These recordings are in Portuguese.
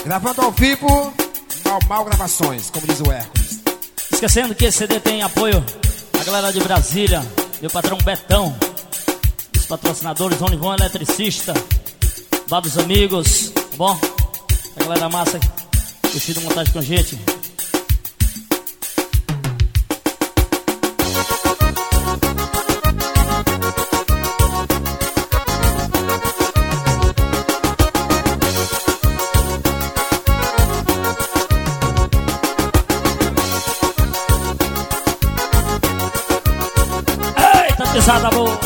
Gravando ao vivo, Mal Gravações, como diz o Hércules. Esquecendo que esse CD tem apoio a galera de Brasília, meu patrão Betão, os patrocinadores Onivon Eletricista, Bar dos Amigos, tá bom? A galera massa, curtindo montagem com a gente. Pisada boa.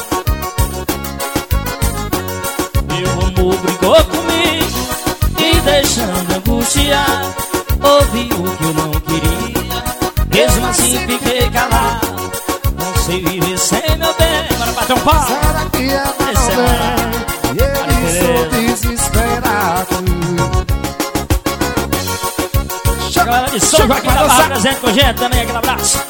Meu amor brigou comigo, me deixando angustiar. Ouvi o que eu não queria, mesmo assim fiquei calado. Não sei viver sem meu bem. Bora bater um pau. Será que ela não vem? E eu estou desesperado. A galera de São Joaquim da Barra presente com a gente também, aquele abraço.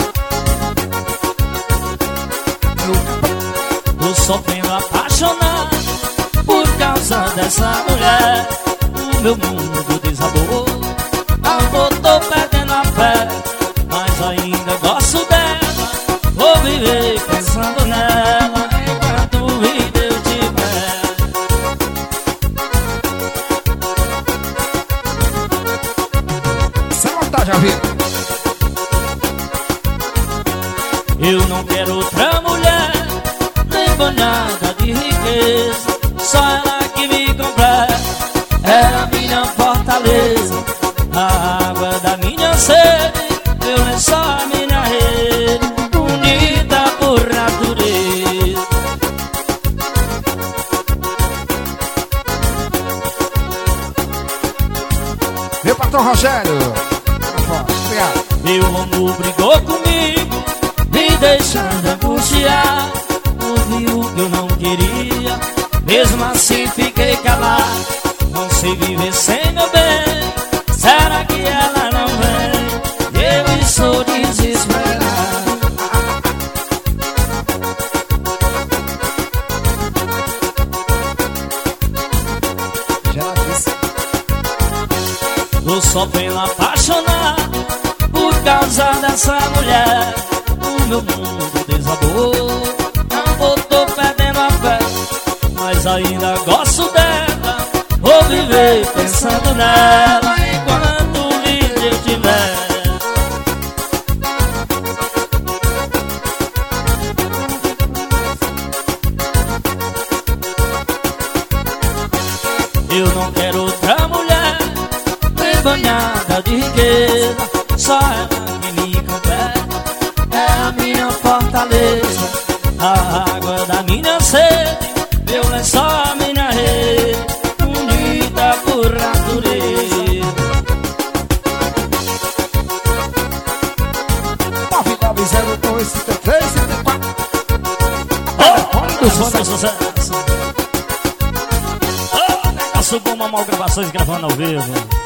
Tô sofrendo apaixonado por causa dessa mulher. O meu mundo desabou, amor, tô perdendo a fé, mas ainda gosto dela. Vou viver pensando nela enquanto vida eu tiver. Sem vontade, amigo. Eu não quero outra mulher, banhada de riqueza, só ela que me completa, é a minha fortaleza, a água da minha sede, meu lençol, minha rede, bonita por natureza. Meu patrão Rogério, obrigado. Meu amor brigou comigo, me deixando angustiar. Ouvi o que eu não queria, mesmo assim fiquei calado. Não sei viver sem meu bem. Será que ela não vem? Eu estou desesperado. Já disse. Tô sofrendo apaixonado por causa dessa mulher. O meu mundo desabou, tô perdendo a fé, mas ainda gosto dela. Vou viver pensando nela enquanto vida eu tiver. Eu não quero outra mulher, nem banhada de riqueza, só ela que me completa, é a minha fortaleza, a água da minha sede, meu lençol, minha rede, bonita por natureza. 99025374. Os fãs do sucesso. Negócio bom, Mal Gravações gravando ao vivo.